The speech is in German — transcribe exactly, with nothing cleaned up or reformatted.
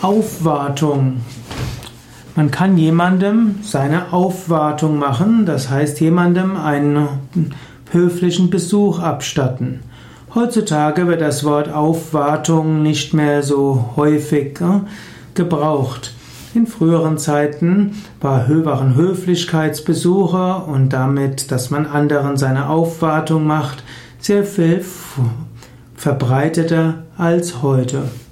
Aufwartung. Man kann jemandem seine Aufwartung machen, das heißt jemandem einen höflichen Besuch abstatten. Heutzutage wird das Wort Aufwartung nicht mehr so häufig äh, gebraucht. In früheren Zeiten waren Höflichkeitsbesuche und damit, dass man anderen seine Aufwartung macht, sehr viel verbreiteter als heute.